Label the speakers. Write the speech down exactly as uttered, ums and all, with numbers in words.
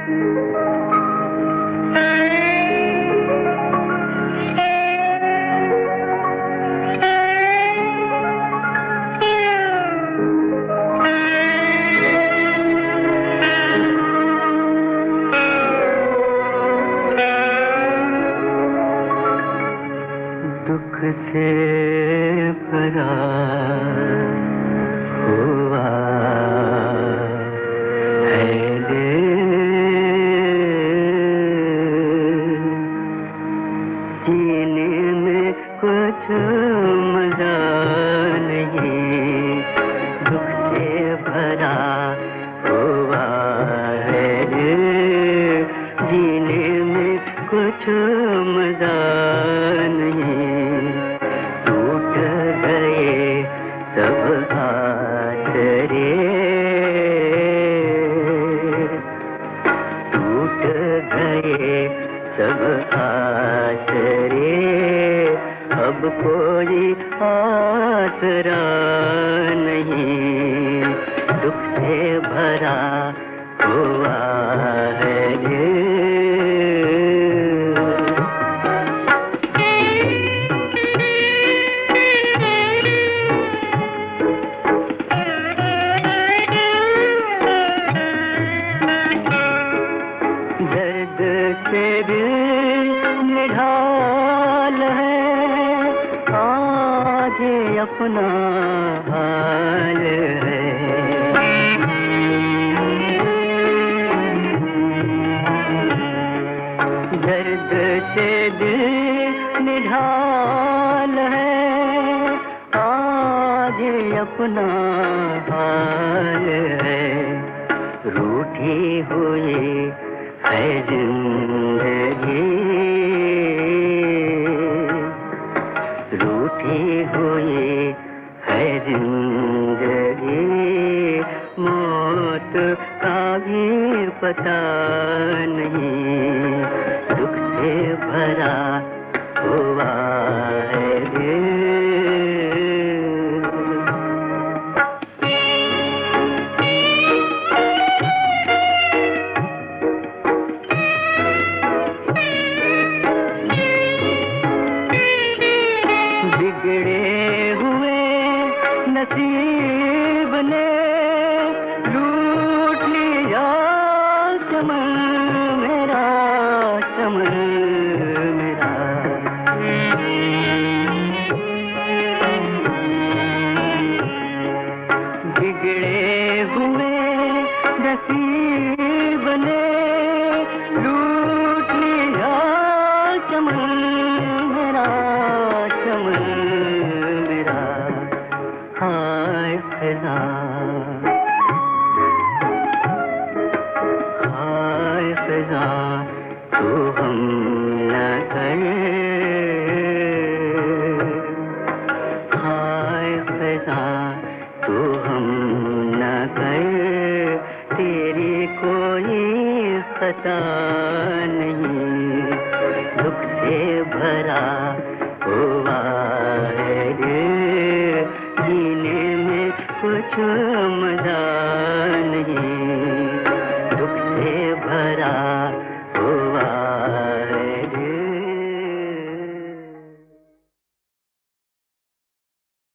Speaker 1: दुख से भरा हुआ है दिल, जीने में कुछ मजा नहीं। दुख से भरा हुआ है दिल, जीने में कुछ मजा नहीं। टूट गए सब आसरे, टूट गए सब आसरे, अब कोई आसरा नहीं। दुख से भरा हुआ है दिल। से दिल निढाल है, आज अपना हाल है। दर्द से दिल निढाल है, आज अपना हाल है। रूठी हुई है जिंदगी, रूठी हुई है जिंदगी, मौत का भी पता नहीं। दुख से भरा हुआ है दिल। बिगड़े हुए नसीब ने लूट लिया चमन मेरा, चमन मेरा। बिगड़े हुए नसीब ने लूट लिया चमन मेरा, चमन मेरा। हाय फिजा, हाय फिजा, तू हम न कर। हाय फिजा, तू हम न कर, तेरी कोई खता नहीं। दुख से भरा हुआ है दिल, जीने में कुछ मजा नहीं।